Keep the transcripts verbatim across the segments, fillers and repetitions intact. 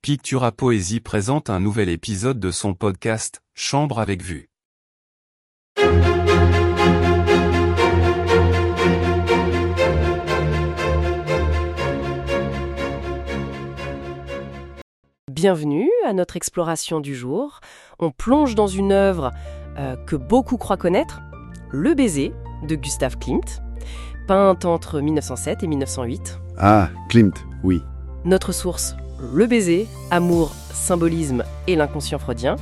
Pictura Poésie présente un nouvel épisode de son podcast « Chambre avec vue ». Bienvenue à notre exploration du jour. On plonge dans une œuvre euh, que beaucoup croient connaître, Le baiser de Gustav Klimt, peinte entre mille neuf cent sept et mille neuf cent huit. Ah, Klimt, oui. Notre source, Le baiser, amour, symbolisme et l'inconscient freudien,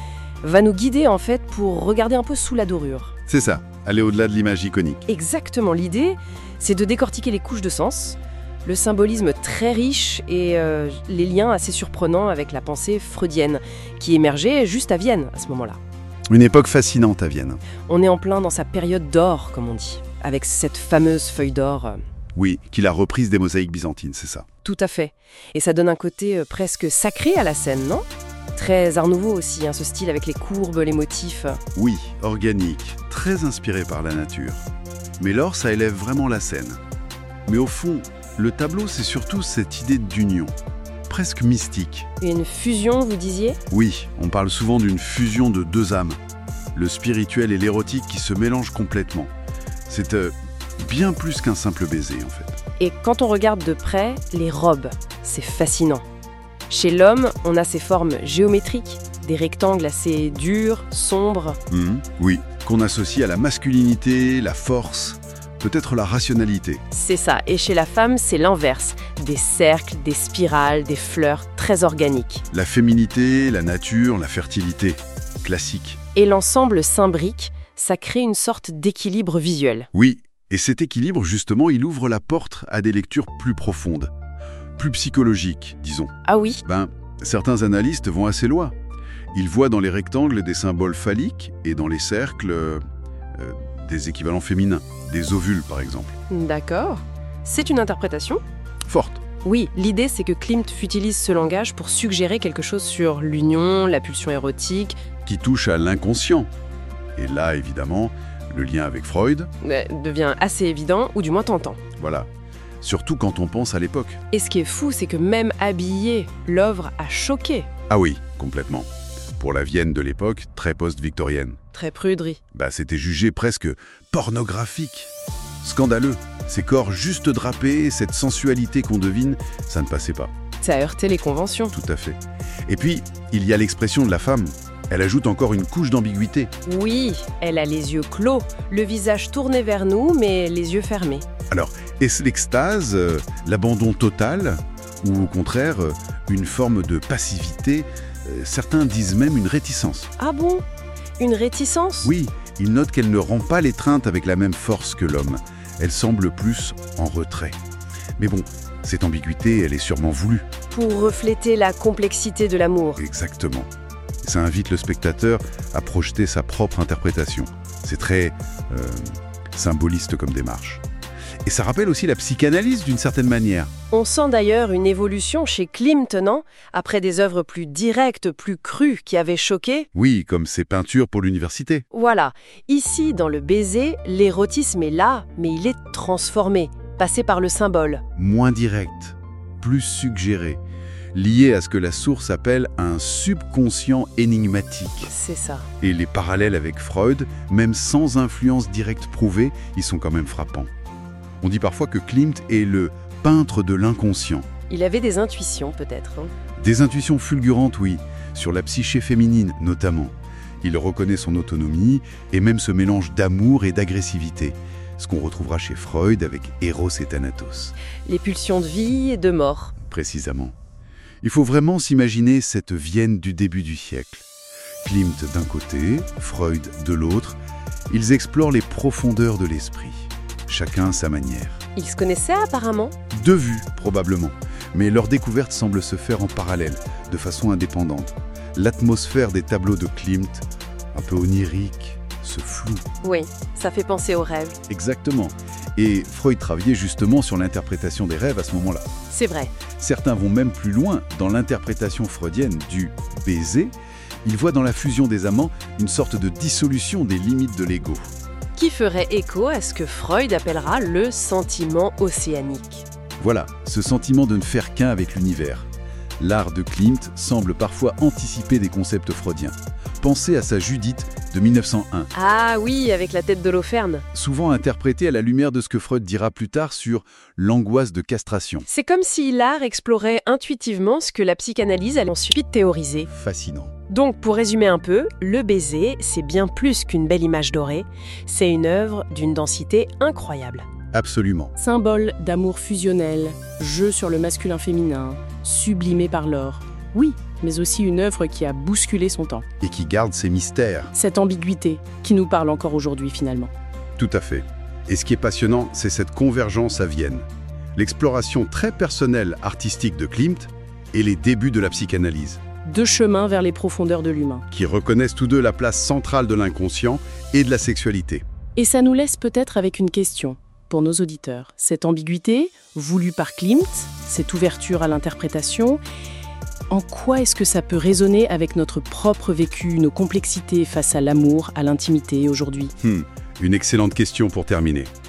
va nous guider en fait pour regarder un peu sous la dorure. C'est ça, aller au-delà de l'image iconique. Exactement, l'idée, c'est de décortiquer les couches de sens, le symbolisme très riche et euh, les liens assez surprenants avec la pensée freudienne, qui émergeait juste à Vienne à ce moment-là. Une époque fascinante à Vienne. On est en plein dans sa période d'or, comme on dit, avec cette fameuse feuille d'or. Euh, Oui, qu'il a reprise des mosaïques byzantines, c'est ça. Tout à fait. Et ça donne un côté euh, presque sacré à la scène, non ? Très Art Nouveau aussi, hein, ce style avec les courbes, les motifs. Oui, organique, très inspiré par la nature. Mais l'or, ça élève vraiment la scène. Mais au fond, le tableau, c'est surtout cette idée d'union, presque mystique. Une fusion, vous disiez ? Oui, on parle souvent d'une fusion de deux âmes. Le spirituel et l'érotique qui se mélangent complètement. C'est euh, bien plus qu'un simple baiser, en fait. Et quand on regarde de près, les robes, c'est fascinant. Chez l'homme, on a ces formes géométriques, des rectangles assez durs, sombres. Mmh, oui, qu'on associe à la masculinité, la force, peut-être la rationalité. C'est ça. Et chez la femme, c'est l'inverse. Des cercles, des spirales, des fleurs très organiques. La féminité, la nature, la fertilité. Classique. Et l'ensemble s'imbrique, ça crée une sorte d'équilibre visuel. Oui, et cet équilibre, justement, il ouvre la porte à des lectures plus profondes, plus psychologiques, disons. Ah oui ? Ben, certains analystes vont assez loin. Ils voient dans les rectangles des symboles phalliques et dans les cercles euh, euh, des équivalents féminins, des ovules par exemple. D'accord. C'est une interprétation ? Forte. Oui, l'idée c'est que Klimt utilise ce langage pour suggérer quelque chose sur l'union, la pulsion érotique. Qui touche à l'inconscient. Et là, évidemment, le lien avec Freud euh, devient assez évident, ou du moins tentant. Voilà. Surtout quand on pense à l'époque. Et ce qui est fou, c'est que même habillée, l'œuvre a choqué. Ah oui, complètement. Pour la Vienne de l'époque, très post-victorienne. Très pruderie. Bah, c'était jugé presque pornographique. Scandaleux. Ces corps juste drapés, cette sensualité qu'on devine, ça ne passait pas. Ça a heurté les conventions. Tout à fait. Et puis, il y a l'expression de la femme. Elle ajoute encore une couche d'ambiguïté. Oui, elle a les yeux clos, le visage tourné vers nous, mais les yeux fermés. Alors, est-ce l'extase, euh, l'abandon total, ou au contraire, euh, une forme de passivité ? euh, Certains disent même une réticence. Ah bon ? Une réticence ? Oui, ils notent qu'elle ne rend pas l'étreinte avec la même force que l'homme. Elle semble plus en retrait. Mais bon, cette ambiguïté, elle est sûrement voulue. Pour refléter la complexité de l'amour. Exactement. Ça invite le spectateur à projeter sa propre interprétation. C'est très euh, symboliste comme démarche. Et ça rappelle aussi la psychanalyse d'une certaine manière. On sent d'ailleurs une évolution chez Klimt, non ? Après des œuvres plus directes, plus crues, qui avaient choqué. Oui, comme ses peintures pour l'université. Voilà. Ici, dans Le baiser, l'érotisme est là, mais il est transformé, passé par le symbole. Moins direct, plus suggéré, lié à ce que la source appelle un subconscient énigmatique. C'est ça. Et les parallèles avec Freud, même sans influence directe prouvée, ils sont quand même frappants. On dit parfois que Klimt est le peintre de l'inconscient. Il avait des intuitions, peut-être. Hein. Des intuitions fulgurantes, oui, sur la psyché féminine notamment. Il reconnaît son autonomie et même ce mélange d'amour et d'agressivité, ce qu'on retrouvera chez Freud avec Eros et Thanatos. Les pulsions de vie et de mort. Précisément. Il faut vraiment s'imaginer cette Vienne du début du siècle. Klimt d'un côté, Freud de l'autre, ils explorent les profondeurs de l'esprit. Chacun à sa manière. Ils se connaissaient apparemment ? De vue, probablement, mais leur découverte semble se faire en parallèle, de façon indépendante. L'atmosphère des tableaux de Klimt, un peu onirique, se floue. Oui, ça fait penser aux rêves. Exactement. Et Freud travaillait justement sur l'interprétation des rêves à ce moment-là. C'est vrai. Certains vont même plus loin dans l'interprétation freudienne du baiser. Ils voient dans la fusion des amants une sorte de dissolution des limites de l'ego. Qui ferait écho à ce que Freud appellera le sentiment océanique. Voilà, ce sentiment de ne faire qu'un avec l'univers. L'art de Klimt semble parfois anticiper des concepts freudiens. Pensez à sa Judith de mille neuf cent un, Ah oui, avec la tête d'Holoferne. souvent interprétée à la lumière de ce que Freud dira plus tard sur l'angoisse de castration. C'est comme si l'art explorait intuitivement ce que la psychanalyse allait ensuite théoriser. Fascinant. Donc, pour résumer un peu, le baiser, c'est bien plus qu'une belle image dorée, c'est une œuvre d'une densité incroyable. Absolument. Symbole d'amour fusionnel, jeu sur le masculin-féminin, sublimé par l'or. Oui, mais aussi une œuvre qui a bousculé son temps. Et qui garde ses mystères. Cette ambiguïté qui nous parle encore aujourd'hui finalement. Tout à fait. Et ce qui est passionnant, c'est cette convergence à Vienne. L'exploration très personnelle artistique de Klimt et les débuts de la psychanalyse, Deux chemins vers les profondeurs de l'humain. qui reconnaissent tous deux la place centrale de l'inconscient et de la sexualité. Et ça nous laisse peut-être avec une question pour nos auditeurs. Cette ambiguïté, voulue par Klimt, cette ouverture à l'interprétation, en quoi est-ce que ça peut résonner avec notre propre vécu, nos complexités face à l'amour, à l'intimité aujourd'hui ? Hmm, une excellente question pour terminer.